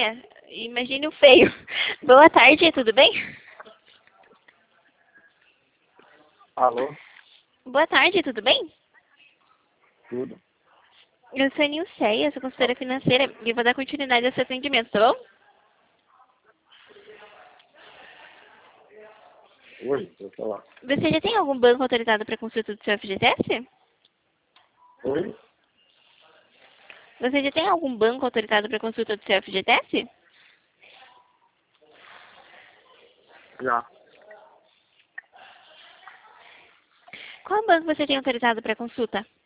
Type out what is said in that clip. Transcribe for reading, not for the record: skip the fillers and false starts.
imagine o feio. Boa tarde, tudo bem? Alô? Boa tarde, tudo bem? Tudo? Eu sou a Nilceia, sou consultora financeira e vou dar continuidade ao seu atendimento, tá bom? Oi, vou falar. Você já tem algum banco autorizado para consulta do seu FGTS? Oi? Você já tem algum banco autorizado para consulta do seu FGTS? Já. Qual banco você tem autorizado para consulta?